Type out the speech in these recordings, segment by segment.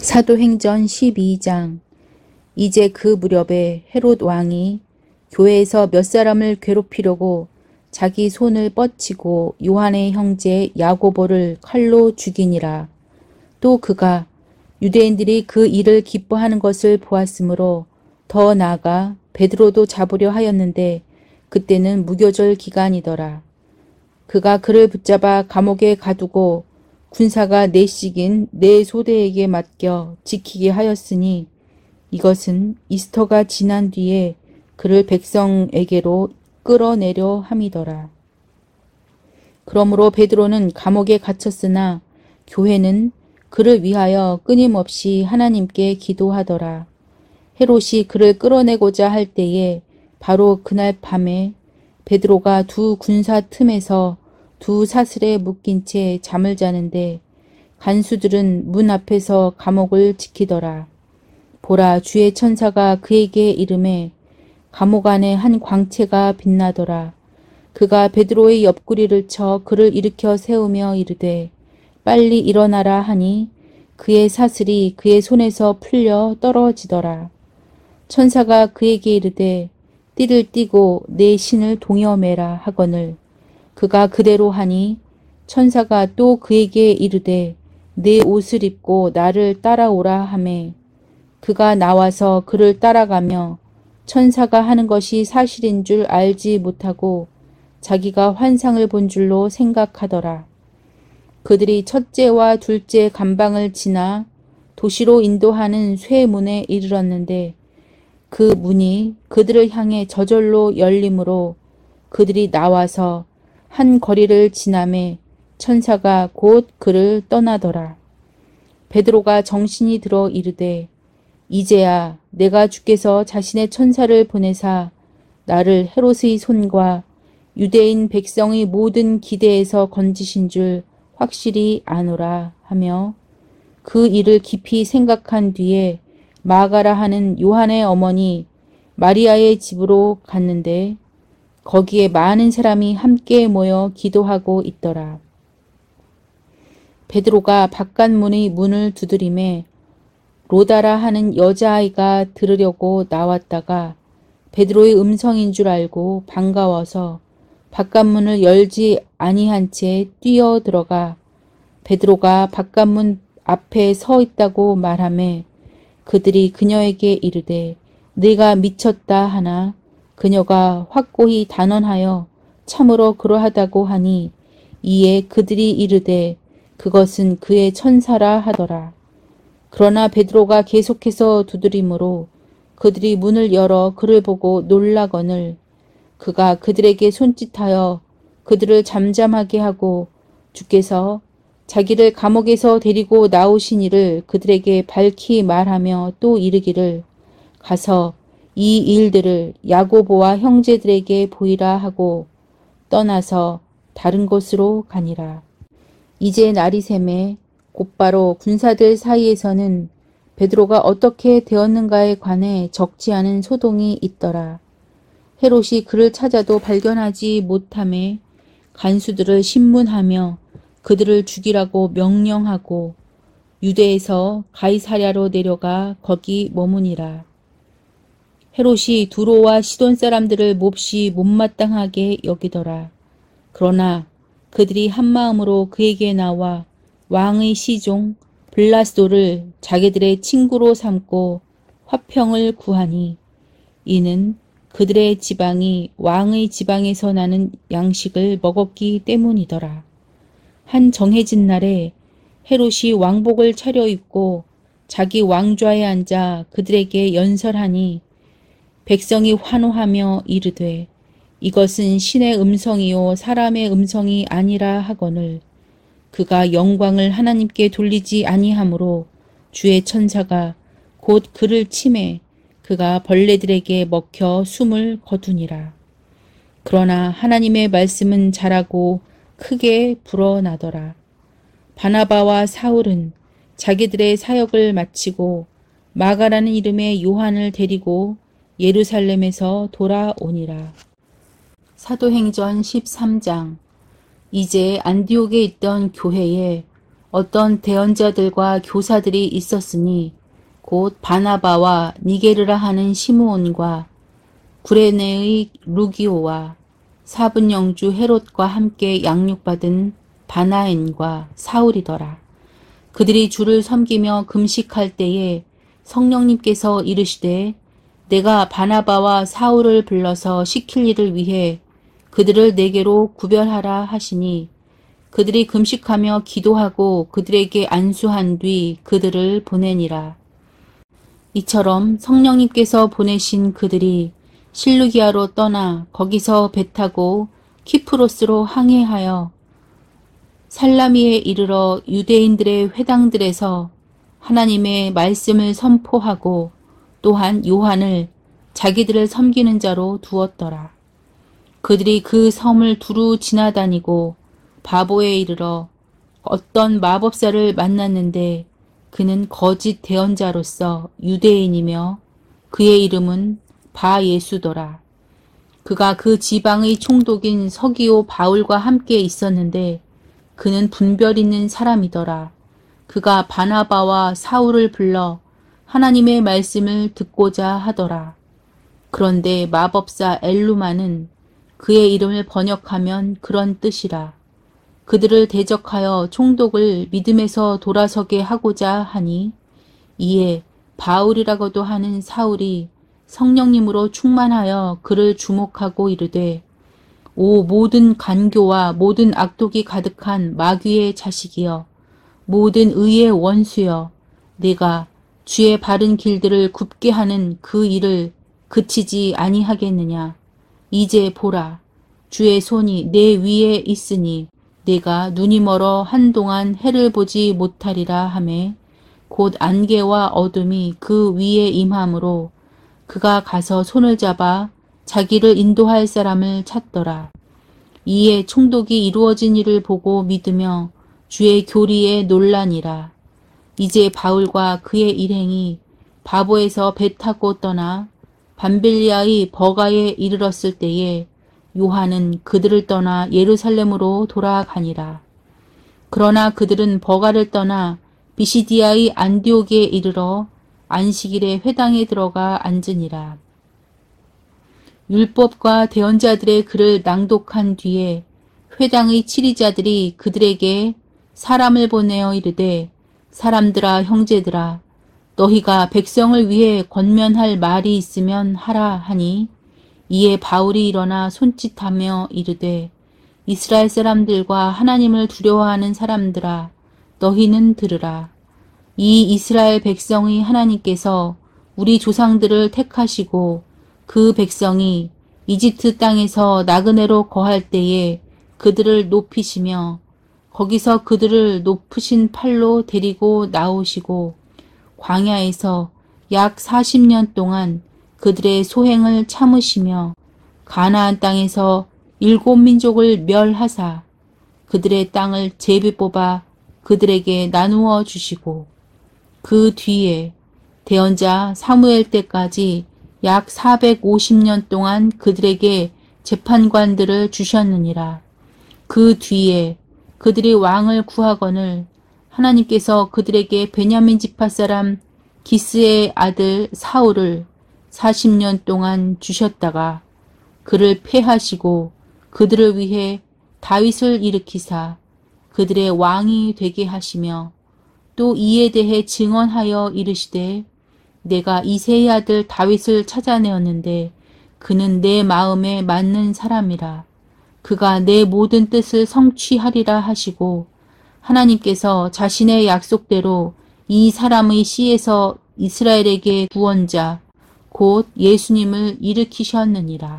사도행전 12장. 이제 그 무렵에 헤롯 왕이 교회에서 몇 사람을 괴롭히려고 자기 손을 뻗치고 요한의 형제 야고보를 칼로 죽이니라. 또 그가 유대인들이 그 일을 기뻐하는 것을 보았으므로 더 나아가 베드로도 잡으려 하였는데 그때는 무교절 기간이더라. 그가 그를 붙잡아 감옥에 가두고 군사가 넷씩인 네 소대에게 맡겨 지키게 하였으니 이것은 이스터가 지난 뒤에 그를 백성에게로 끌어내려 함이더라. 그러므로 베드로는 감옥에 갇혔으나 교회는 그를 위하여 끊임없이 하나님께 기도하더라. 헤롯이 그를 끌어내고자 할 때에 바로 그날 밤에 베드로가 두 군사 틈에서 두 사슬에 묶인 채 잠을 자는데 간수들은 문 앞에서 감옥을 지키더라. 보라, 주의 천사가 그에게 이르매 감옥 안에 한 광채가 빛나더라. 그가 베드로의 옆구리를 쳐 그를 일으켜 세우며 이르되 빨리 일어나라 하니 그의 사슬이 그의 손에서 풀려 떨어지더라. 천사가 그에게 이르되 띠를 띠고 내 신을 동여매라 하거늘 그가 그대로 하니 천사가 또 그에게 이르되 내 옷을 입고 나를 따라오라 하매 그가 나와서 그를 따라가며 천사가 하는 것이 사실인 줄 알지 못하고 자기가 환상을 본 줄로 생각하더라. 그들이 첫째와 둘째 감방을 지나 도시로 인도하는 쇠문에 이르렀는데 그 문이 그들을 향해 저절로 열리므로 그들이 나와서 한 거리를 지나매 천사가 곧 그를 떠나더라. 베드로가 정신이 들어 이르되 이제야 내가 주께서 자신의 천사를 보내사 나를 헤롯의 손과 유대인 백성의 모든 기대에서 건지신 줄 확실히 아노라 하며 그 일을 깊이 생각한 뒤에 마가라 하는 요한의 어머니 마리아의 집으로 갔는데 거기에 많은 사람이 함께 모여 기도하고 있더라. 베드로가 바깥문의 문을 두드리매 로다라 하는 여자아이가 들으려고 나왔다가 베드로의 음성인 줄 알고 반가워서 바깥문을 열지 아니한 채 뛰어 들어가 베드로가 바깥문 앞에 서 있다고 말하매 그들이 그녀에게 이르되 네가 미쳤다 하나 그녀가 확고히 단언하여 참으로 그러하다고 하니 이에 그들이 이르되 그것은 그의 천사라 하더라. 그러나 베드로가 계속해서 두드리므로 그들이 문을 열어 그를 보고 놀라거늘 그가 그들에게 손짓하여 그들을 잠잠하게 하고 주께서 자기를 감옥에서 데리고 나오신 일을 그들에게 밝히 말하며 또 이르기를 가서 이 일들을 야고보와 형제들에게 보이라 하고 떠나서 다른 곳으로 가니라. 이제 날이 새매 곧바로 군사들 사이에서는 베드로가 어떻게 되었는가에 관해 적지 않은 소동이 있더라. 헤롯이 그를 찾아도 발견하지 못하매 간수들을 신문하며 그들을 죽이라고 명령하고 유대에서 가이사랴로 내려가 거기 머무니라. 헤롯이 두로와 시돈 사람들을 몹시 못마땅하게 여기더라. 그러나 그들이 한마음으로 그에게 나와 왕의 시종 블라스도를 자기들의 친구로 삼고 화평을 구하니 이는 그들의 지방이 왕의 지방에서 나는 양식을 먹었기 때문이더라. 한 정해진 날에 헤롯이 왕복을 차려입고 자기 왕좌에 앉아 그들에게 연설하니 백성이 환호하며 이르되 이것은 신의 음성이요 사람의 음성이 아니라 하거늘 그가 영광을 하나님께 돌리지 아니하므로 주의 천사가 곧 그를 치매 그가 벌레들에게 먹혀 숨을 거두니라. 그러나 하나님의 말씀은 자라고 크게 불어나더라. 바나바와 사울은 자기들의 사역을 마치고 마가라는 이름의 요한을 데리고 예루살렘에서 돌아오니라. 사도행전 13장. 이제 안디옥에 있던 교회에 어떤 대언자들과 교사들이 있었으니 곧 바나바와 니게르라 하는 시므온과 구레네의 루기오와 사분영주 헤롯과 함께 양육받은 바나엔과 사울이더라. 그들이 주를 섬기며 금식할 때에 성령님께서 이르시되 내가 바나바와 사울을 불러서 시킬 일을 위해 그들을 내게로 구별하라 하시니 그들이 금식하며 기도하고 그들에게 안수한 뒤 그들을 보내니라. 이처럼 성령님께서 보내신 그들이 실루기아로 떠나 거기서 배 타고 키프로스로 항해하여 살라미에 이르러 유대인들의 회당들에서 하나님의 말씀을 선포하고 또한 요한을 자기들을 섬기는 자로 두었더라. 그들이 그 섬을 두루 지나다니고 바보에 이르러 어떤 마법사를 만났는데 그는 거짓 대언자로서 유대인이며 그의 이름은 바예수더라. 그가 그 지방의 총독인 서기오 바울과 함께 있었는데 그는 분별 있는 사람이더라. 그가 바나바와 사울을 불러 하나님의 말씀을 듣고자 하더라. 그런데 마법사 엘루마는 그의 이름을 번역하면 그런 뜻이라. 그들을 대적하여 총독을 믿음에서 돌아서게 하고자 하니 이에 바울이라고도 하는 사울이 성령님으로 충만하여 그를 주목하고 이르되 오 모든 간교와 모든 악독이 가득한 마귀의 자식이여 모든 의의 원수여 내가 주의 바른 길들을 굽게 하는 그 일을 그치지 아니하겠느냐. 이제 보라 주의 손이 내 위에 있으니 내가 눈이 멀어 한동안 해를 보지 못하리라 하매 곧 안개와 어둠이 그 위에 임함으로 그가 가서 손을 잡아 자기를 인도할 사람을 찾더라. 이에 총독이 이루어진 일을 보고 믿으며 주의 교리에 놀라니라. 이제 바울과 그의 일행이 바보에서 배 타고 떠나 밤빌리아의 버가에 이르렀을 때에 요한은 그들을 떠나 예루살렘으로 돌아가니라. 그러나 그들은 버가를 떠나 비시디아의 안디옥에 이르러 안식일에 회당에 들어가 앉으니라. 율법과 대언자들의 글을 낭독한 뒤에 회당의 치리자들이 그들에게 사람을 보내어 이르되 사람들아 형제들아 너희가 백성을 위해 권면할 말이 있으면 하라 하니 이에 바울이 일어나 손짓하며 이르되 이스라엘 사람들과 하나님을 두려워하는 사람들아 너희는 들으라. 이 이스라엘 백성의 하나님께서 우리 조상들을 택하시고 그 백성이 이집트 땅에서 나그네로 거할 때에 그들을 높이시며 거기서 그들을 높으신 팔로 데리고 나오시고 광야에서 약 40년 동안 그들의 소행을 참으시며 가나안 땅에서 7민족을 멸하사 그들의 땅을 제비 뽑아 그들에게 나누어 주시고 그 뒤에 대언자 사무엘 때까지 약 450년 동안 그들에게 재판관들을 주셨느니라. 그 뒤에 그들이 왕을 구하거늘 하나님께서 그들에게 베냐민 지파 사람 기스의 아들 사울을 40년 동안 주셨다가 그를 패하시고 그들을 위해 다윗을 일으키사 그들의 왕이 되게 하시며 또 이에 대해 증언하여 이르시되 내가 이새의 아들 다윗을 찾아내었는데 그는 내 마음에 맞는 사람이라. 그가 내 모든 뜻을 성취하리라 하시고 하나님께서 자신의 약속대로 이 사람의 씨에서 이스라엘에게 구원자 곧 예수님을 일으키셨느니라.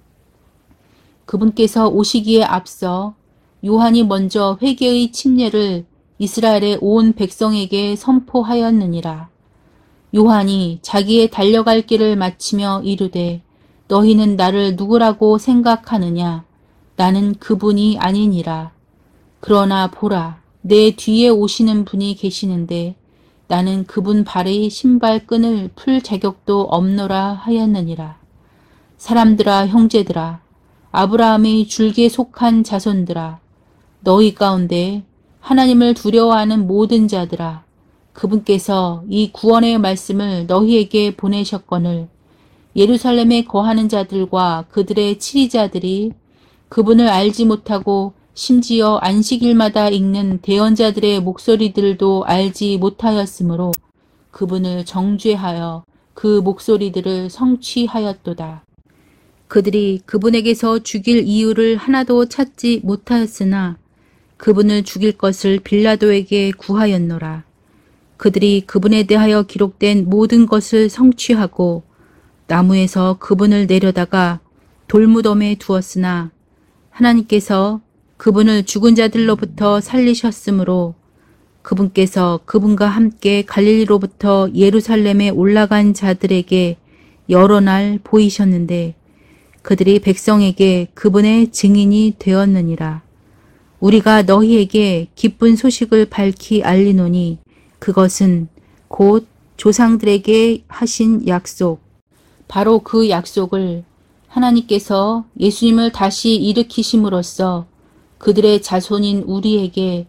그분께서 오시기에 앞서 요한이 먼저 회개의 침례를 이스라엘의 온 백성에게 선포하였느니라. 요한이 자기의 달려갈 길을 마치며 이르되 너희는 나를 누구라고 생각하느냐. 나는 그분이 아니니라. 그러나 보라 내 뒤에 오시는 분이 계시는데 나는 그분 발의 신발끈을 풀 자격도 없노라 하였느니라. 사람들아 형제들아 아브라함의 줄기에 속한 자손들아 너희 가운데 하나님을 두려워하는 모든 자들아, 그분께서 이 구원의 말씀을 너희에게 보내셨거늘 예루살렘에 거하는 자들과 그들의 치리자들이 그분을 알지 못하고 심지어 안식일마다 읽는 대언자들의 목소리들도 알지 못하였으므로 그분을 정죄하여 그 목소리들을 성취하였도다. 그들이 그분에게서 죽일 이유를 하나도 찾지 못하였으나 그분을 죽일 것을 빌라도에게 구하였노라. 그들이 그분에 대하여 기록된 모든 것을 성취하고 나무에서 그분을 내려다가 돌무덤에 두었으나 하나님께서 그분을 죽은 자들로부터 살리셨으므로 그분께서 그분과 함께 갈릴리로부터 예루살렘에 올라간 자들에게 여러 날 보이셨는데 그들이 백성에게 그분의 증인이 되었느니라. 우리가 너희에게 기쁜 소식을 밝히 알리노니 그것은 곧 조상들에게 하신 약속, 바로 그 약속을 하나님께서 예수님을 다시 일으키심으로써 그들의 자손인 우리에게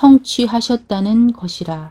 성취하셨다는 것이라.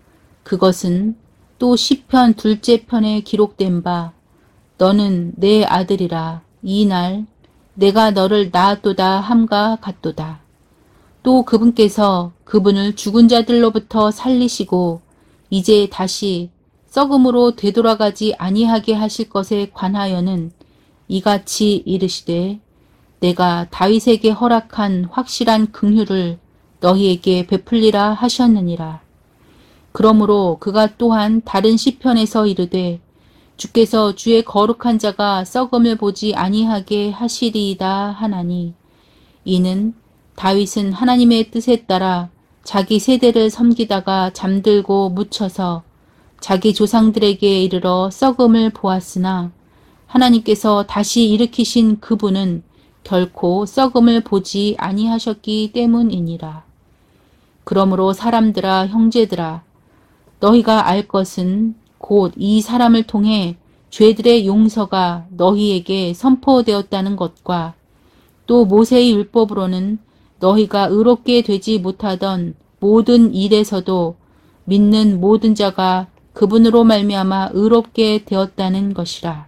그것은 또 시편 둘째 편에 기록된 바 너는 내 아들이라 이 날 내가 너를 낳았도다 함과 같도다. 또 그분께서 그분을 죽은 자들로부터 살리시고 이제 다시 썩음으로 되돌아가지 아니하게 하실 것에 관하여는 이같이 이르시되 내가 다윗에게 허락한 확실한 긍휼을 너희에게 베풀리라 하셨느니라. 그러므로 그가 또한 다른 시편에서 이르되 주께서 주의 거룩한 자가 썩음을 보지 아니하게 하시리이다 하나니 이는 다윗은 하나님의 뜻에 따라 자기 세대를 섬기다가 잠들고 묻혀서 자기 조상들에게 이르러 썩음을 보았으나 하나님께서 다시 일으키신 그분은 결코 썩음을 보지 아니하셨기 때문이니라. 그러므로 사람들아 형제들아 너희가 알 것은 곧 이 사람을 통해 죄들의 용서가 너희에게 선포되었다는 것과 또 모세의 율법으로는 너희가 의롭게 되지 못하던 모든 일에서도 믿는 모든 자가 그분으로 말미암아 의롭게 되었다는 것이라.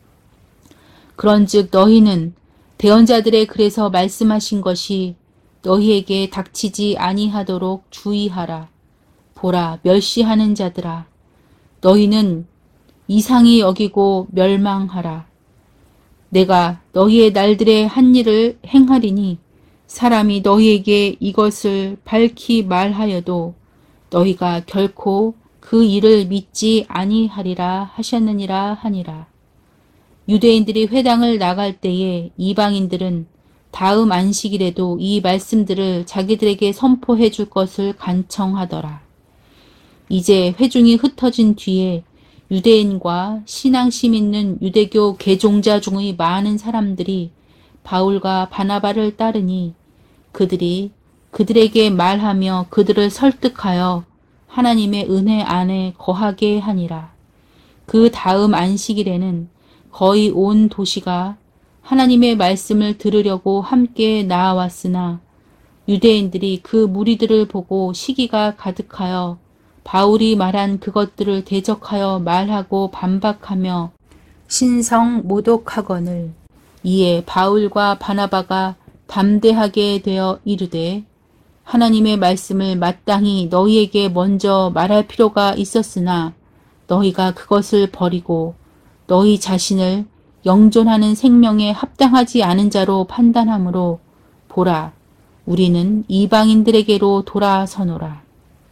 그런즉 너희는 대언자들의 글에서 말씀하신 것이 너희에게 닥치지 아니하도록 주의하라. 보라 멸시하는 자들아 너희는 이상히 여기고 멸망하라. 내가 너희의 날들의 한 일을 행하리니 사람이 너희에게 이것을 밝히 말하여도 너희가 결코 그 일을 믿지 아니하리라 하셨느니라 하니라. 유대인들이 회당을 나갈 때에 이방인들은 다음 안식일에도 이 말씀들을 자기들에게 선포해 줄 것을 간청하더라. 이제 회중이 흩어진 뒤에 유대인과 신앙심 있는 유대교 개종자 중의 많은 사람들이 바울과 바나바를 따르니 그들이 그들에게 말하며 그들을 설득하여 하나님의 은혜 안에 거하게 하니라. 그 다음 안식일에는 거의 온 도시가 하나님의 말씀을 들으려고 함께 나아왔으나 유대인들이 그 무리들을 보고 시기가 가득하여 바울이 말한 그것들을 대적하여 말하고 반박하며 신성 모독하거늘 이에 바울과 바나바가 담대하게 되어 이르되 하나님의 말씀을 마땅히 너희에게 먼저 말할 필요가 있었으나 너희가 그것을 버리고 너희 자신을 영존하는 생명에 합당하지 않은 자로 판단하므로 보라 우리는 이방인들에게로 돌아서노라.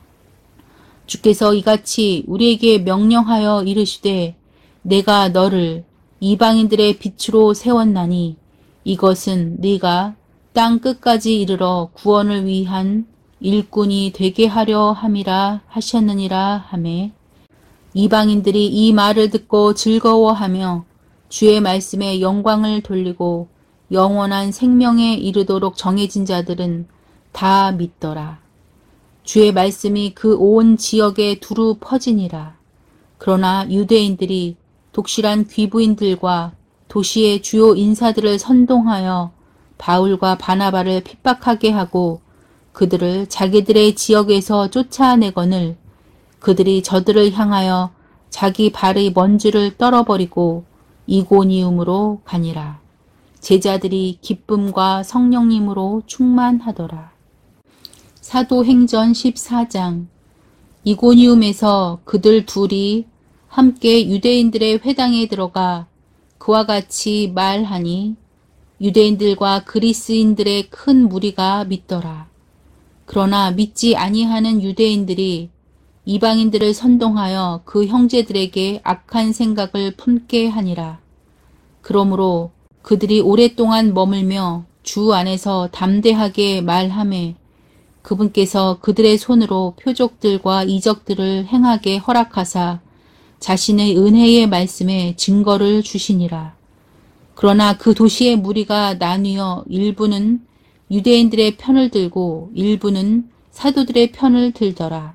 주께서 이같이 우리에게 명령하여 이르시되 내가 너를 이방인들의 빛으로 세웠나니 이것은 네가 땅 끝까지 이르러 구원을 위한 일꾼이 되게 하려 함이라 하셨느니라 하매 이방인들이 이 말을 듣고 즐거워하며 주의 말씀에 영광을 돌리고 영원한 생명에 이르도록 정해진 자들은 다 믿더라. 주의 말씀이 그 온 지역에 두루 퍼지니라. 그러나 유대인들이 독실한 귀부인들과 도시의 주요 인사들을 선동하여 바울과 바나바를 핍박하게 하고 그들을 자기들의 지역에서 쫓아내거늘 그들이 저들을 향하여 자기 발의 먼지를 떨어버리고 이고니움으로 가니라. 제자들이 기쁨과 성령님으로 충만하더라. 사도행전 14장. 이고니움에서 그들 둘이 함께 유대인들의 회당에 들어가 그와 같이 말하니 유대인들과 그리스인들의 큰 무리가 믿더라. 그러나 믿지 아니하는 유대인들이 이방인들을 선동하여 그 형제들에게 악한 생각을 품게 하니라. 그러므로 그들이 오랫동안 머물며 주 안에서 담대하게 말하매 그분께서 그들의 손으로 표적들과 이적들을 행하게 허락하사 자신의 은혜의 말씀에 증거를 주시니라. 그러나 그 도시의 무리가 나뉘어 일부는 유대인들의 편을 들고 일부는 사도들의 편을 들더라.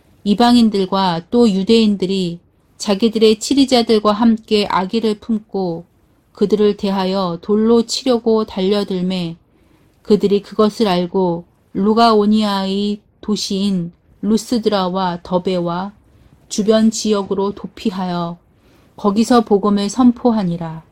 이방인들과 또 유대인들이 자기들의 치리자들과 함께 악의를 품고 그들을 대하여 돌로 치려고 달려들매 그들이 그것을 알고 루가오니아의 도시인 루스드라와 더베와 주변 지역으로 도피하여 거기서 복음을 선포하니라.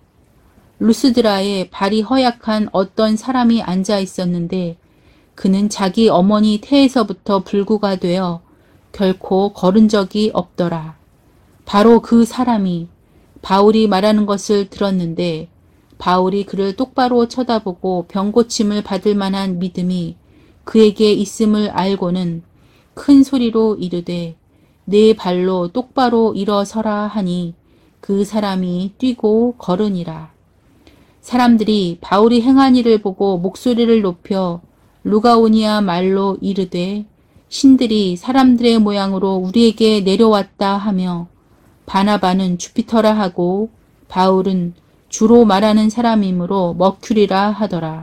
루스드라에 발이 허약한 어떤 사람이 앉아 있었는데 그는 자기 어머니 태에서부터 불구가 되어 결코 걸은 적이 없더라. 바로 그 사람이 바울이 말하는 것을 들었는데 바울이 그를 똑바로 쳐다보고 병고침을 받을 만한 믿음이 그에게 있음을 알고는 큰 소리로 이르되 내 발로 똑바로 일어서라 하니 그 사람이 뛰고 걸으니라. 사람들이 바울이 행한 일을 보고 목소리를 높여 루가오니아 말로 이르되 신들이 사람들의 모양으로 우리에게 내려왔다 하며 바나바는 주피터라 하고 바울은 주로 말하는 사람이므로 머큐리라 하더라.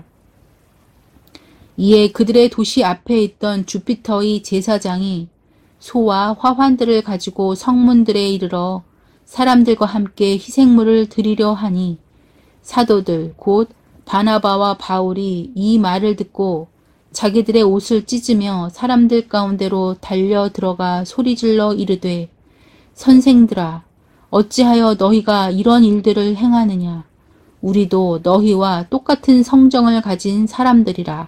이에 그들의 도시 앞에 있던 주피터의 제사장이 소와 화환들을 가지고 성문들에 이르러 사람들과 함께 희생물을 드리려 하니 사도들 곧 바나바와 바울이 이 말을 듣고 자기들의 옷을 찢으며 사람들 가운데로 달려 들어가 소리질러 이르되 선생들아 어찌하여 너희가 이런 일들을 행하느냐. 우리도 너희와 똑같은 성정을 가진 사람들이라.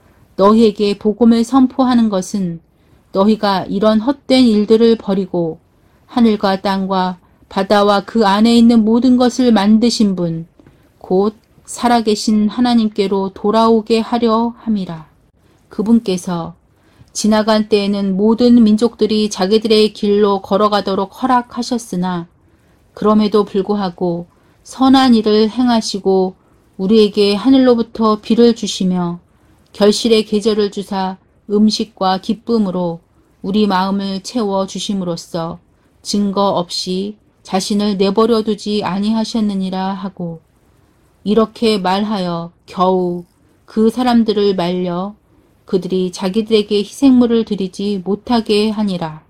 너희에게 복음을 선포하는 것은 너희가 이런 헛된 일들을 버리고 하늘과 땅과 바다와 그 안에 있는 모든 것을 만드신 분, 곧 살아계신 하나님께로 돌아오게 하려 함이라. 그분께서 지나간 때에는 모든 민족들이 자기들의 길로 걸어가도록 허락하셨으나 그럼에도 불구하고 선한 일을 행하시고 우리에게 하늘로부터 비를 주시며 결실의 계절을 주사 음식과 기쁨으로 우리 마음을 채워 주심으로써 증거 없이 자신을 내버려 두지 아니하셨느니라 하고 이렇게 말하여 겨우 그 사람들을 말려 그들이 자기들에게 희생물을 드리지 못하게 하니라.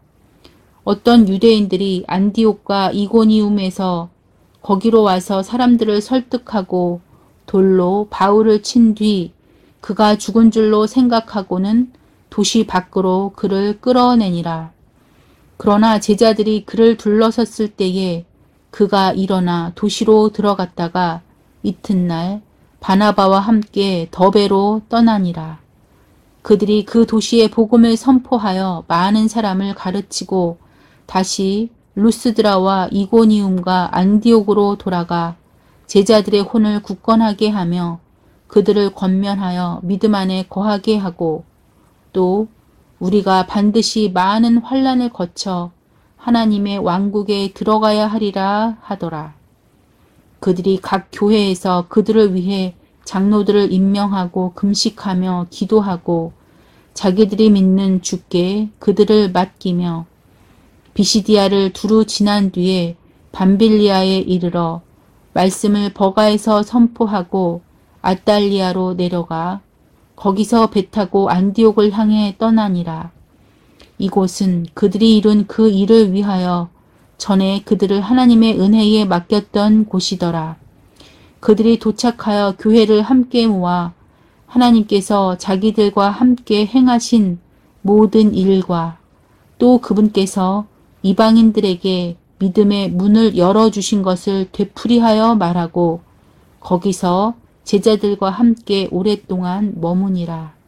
어떤 유대인들이 안디옥과 이고니움에서 거기로 와서 사람들을 설득하고 돌로 바울을 친 뒤 그가 죽은 줄로 생각하고는 도시 밖으로 그를 끌어내니라. 그러나 제자들이 그를 둘러섰을 때에 그가 일어나 도시로 들어갔다가 이튿날 바나바와 함께 더베로 떠나니라. 그들이 그 도시에 복음을 선포하여 많은 사람을 가르치고 다시 루스드라와 이고니움과 안디옥으로 돌아가 제자들의 혼을 굳건하게 하며 그들을 권면하여 믿음 안에 거하게 하고 또 우리가 반드시 많은 환난을 거쳐 하나님의 왕국에 들어가야 하리라 하더라. 그들이 각 교회에서 그들을 위해 장로들을 임명하고 금식하며 기도하고 자기들이 믿는 주께 그들을 맡기며 비시디아를 두루 지난 뒤에 밤빌리아에 이르러 말씀을 버가에서 선포하고 아달리아로 내려가 거기서 배 타고 안디옥을 향해 떠나니라. 이곳은 그들이 이룬 그 일을 위하여 전에 그들을 하나님의 은혜에 맡겼던 곳이더라. 그들이 도착하여 교회를 함께 모아 하나님께서 자기들과 함께 행하신 모든 일과 또 그분께서 이방인들에게 믿음의 문을 열어주신 것을 되풀이하여 말하고 거기서 제자들과 함께 오랫동안 머무니라.